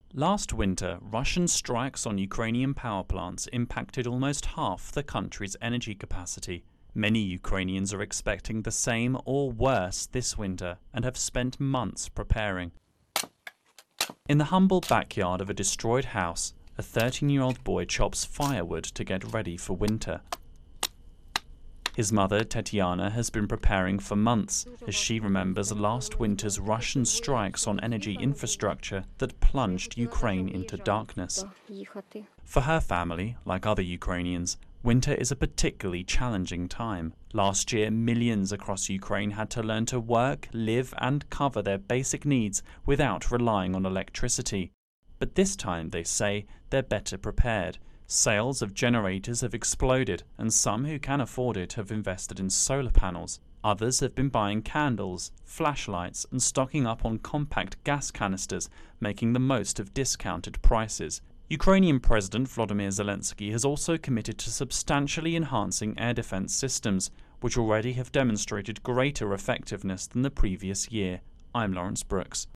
Last winter, Russian strikes on Ukrainian power plants impacted almost half the country's energy capacity. Many Ukrainians are expecting the same or worse this winter and have spent months preparing. In the humble backyard of a destroyed house, a 13-year-old boy chops firewood to get ready for winter. His mother, Tetiana, has been preparing for months as she remembers last winter's Russian strikes on energy infrastructure that plunged Ukraine into darkness. For her family, like other Ukrainians, winter is a particularly challenging time. Last year, millions across Ukraine had to learn to work, live, and cover their basic needs without relying on electricity. But this time, they say, they're better prepared. Sales of generators have exploded, and some who can afford it have invested in solar panels. Others have been buying candles, flashlights, and stocking up on compact gas canisters, making the most of discounted prices. Ukrainian President Volodymyr Zelensky has also committed to substantially enhancing air defense systems, which already have demonstrated greater effectiveness than the previous year. I'm Lawrence Brooks.